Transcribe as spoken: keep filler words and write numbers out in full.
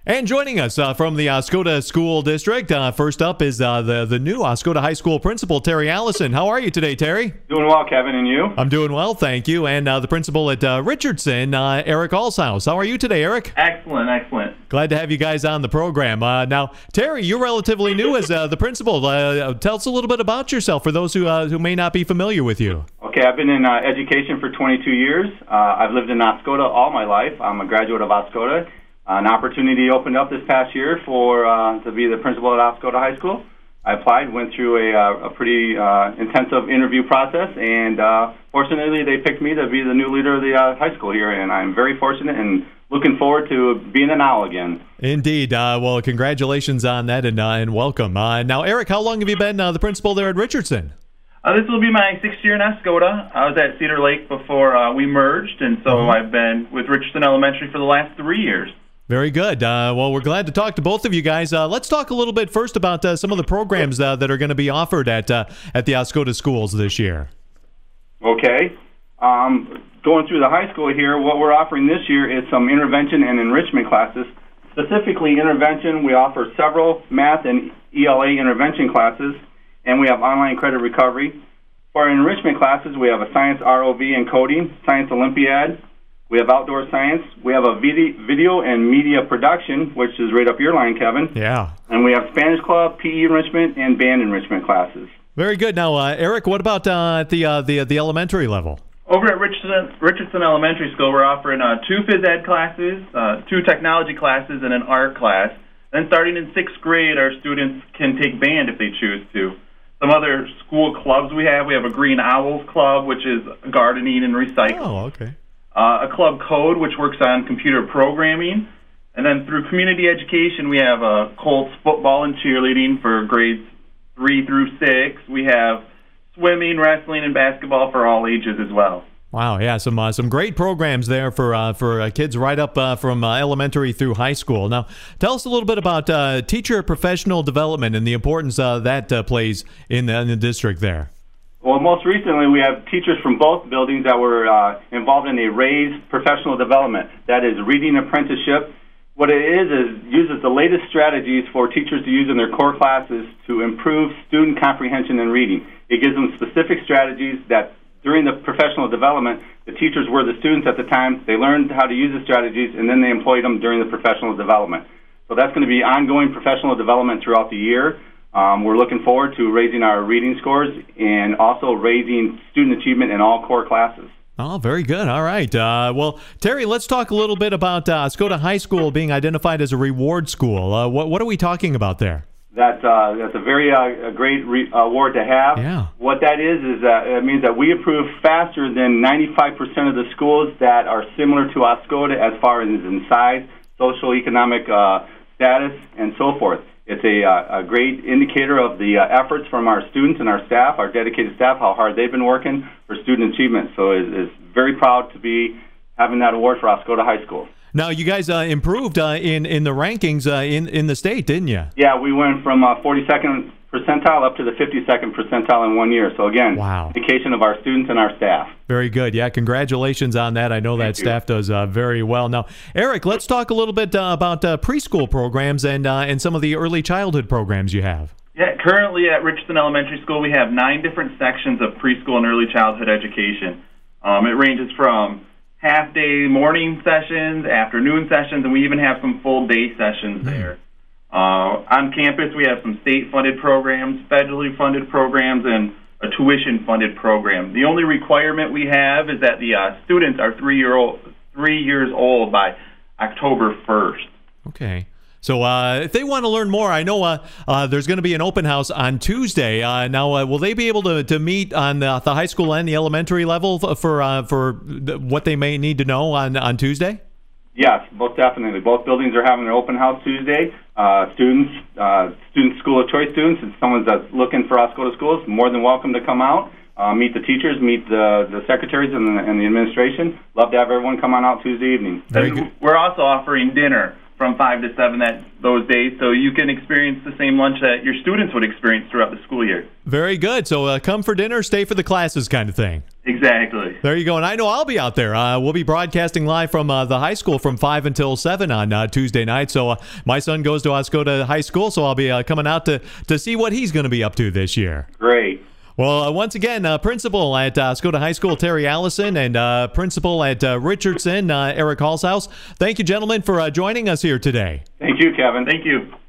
And joining us uh, from the Oscoda School District, uh, first up is uh, the, the new Oscoda High School principal, Terry Allison. How are you today, Terry? Doing well, Kevin, and you? I'm doing well, thank you. And uh, the principal at uh, Richardson, uh, Eric Alshouse. How are you today, Eric? Excellent, excellent. Glad to have you guys on the program. Uh, now, Terry, you're relatively new as uh, the principal. Uh, tell us a little bit about yourself for those who, uh, who may not be familiar with you. Okay, I've been in uh, education for twenty-two years. Uh, I've lived in Oscoda all my life. I'm a graduate of Oscoda. Uh, an opportunity opened up this past year for uh, to be the principal at Oscoda High School. I applied, went through a, uh, a pretty uh, intensive interview process, and uh, fortunately they picked me to be the new leader of the uh, high school here, and I'm very fortunate and looking forward to being an owl again. Indeed. Uh, well, congratulations on that, and, uh, and welcome. Uh, now, Eric, how long have you been uh, the principal there at Richardson? Uh, this will be my sixth year in Oscoda. I was at Cedar Lake before uh, we merged, and so mm-hmm. I've been with Richardson Elementary for the last three years. Very good. Uh, well, we're glad to talk to both of you guys. Uh, let's talk a little bit first about uh, some of the programs uh, that are going to be offered at uh, at the Oscoda schools this year. Okay. Um, going through the high school here, what we're offering this year is some intervention and enrichment classes. Specifically, intervention, we offer several math and E L A intervention classes, and we have online credit recovery. For our enrichment classes, we have a science R O V and coding, science Olympiad. We have outdoor science. We have a video and media production, which is right up your line, Kevin. Yeah. And we have Spanish club, P E enrichment, and band enrichment classes. Very good. Now, uh, Eric, what about uh, at the, uh, the the elementary level? Over at Richardson, Richardson Elementary School, we're offering uh, two phys ed classes, uh, two technology classes, and an art class. Then starting in sixth grade, our students can take band if they choose to. Some other school clubs we have, we have a Green Owls Club, which is gardening and recycling. Oh, okay. Uh, a club code, which works on computer programming. And then through community education, we have uh, Colts football and cheerleading for grades three through six. We have swimming, wrestling, and basketball for all ages as well. Wow, yeah, some uh, some great programs there for uh, for uh, kids right up uh, from uh, elementary through high school. Now, tell us a little bit about uh, teacher professional development and the importance uh, that uh, plays in the, in the district there. Well, most recently, we have teachers from both buildings that were uh, involved in a RAISE professional development. That is reading apprenticeship. What it is is uses the latest strategies for teachers to use in their core classes to improve student comprehension and reading. It gives them specific strategies that during the professional development, the teachers were the students at the time. They learned how to use the strategies, and then they employed them during the professional development. So that's going to be ongoing professional development throughout the year. Um, we're looking forward to raising our reading scores and also raising student achievement in all core classes. Oh, very good. All right. Uh, well, Terry, let's talk a little bit about uh, Oscoda High School being identified as a reward school. Uh, what, what are we talking about there? That, uh, that's a very uh, a great re- award to have. Yeah. What that is is that it means that we approve faster than ninety-five percent of the schools that are similar to Oscoda as far as in size, social, economic uh, status, and so forth. It's a, uh, a great indicator of the uh, efforts from our students and our staff, our dedicated staff, how hard they've been working for student achievement. So it's, it's very proud to be having that award for Oscoda High School. Now, you guys uh, improved uh, in, in the rankings uh, in, in the state, didn't you? Yeah, we went from uh, forty-second percentile up to the fifty-second percentile in one year. So, again, wow. Indication of our students and our staff. Very good. Yeah, congratulations on that. I know Thank that you. staff does uh, very well. Now, Eric, let's talk a little bit uh, about uh, preschool programs and uh, and some of the early childhood programs you have. Yeah, currently at Richardson Elementary School, we have nine different sections of preschool and early childhood education. Um, it ranges from half-day morning sessions, afternoon sessions, and we even have some full-day sessions mm-hmm. there. Uh, on campus, we have some state-funded programs, federally funded programs, and a tuition-funded program. The only requirement we have is that the uh, students are three year old, three years old by October first. Okay. So uh, if they want to learn more, I know uh, uh, there's going to be an open house on Tuesday. Uh, now, uh, will they be able to, to meet on the, the high school and the elementary level for uh, for what they may need to know on, on Tuesday? Yes, most definitely. Both buildings are having an open house Tuesday. Uh, students, uh, student school of choice students, if someone's that's looking for Oscoda schools, more than welcome to come out, uh, meet the teachers, meet the, the secretaries and the, and the administration. Love to have everyone come on out Tuesday evening. Very good. We're also offering dinner from five to seven that those days, so you can experience the same lunch that your students would experience throughout the school year. Very good. So uh, come for dinner, stay for the classes kind of thing. Exactly. There you go. And I know I'll be out there. Uh, we'll be broadcasting live from uh, the high school from five until seven on uh, Tuesday night. So uh, my son goes to Oscoda High School, so I'll be uh, coming out to, to see what he's going to be up to this year. Great. Well, uh, once again, uh, principal at uh, Oscoda High School, Terry Allison, and uh, principal at uh, Richardson, uh, Eric Halshouse. Thank you, gentlemen, for uh, joining us here today. Thank you, Kevin. Thank you.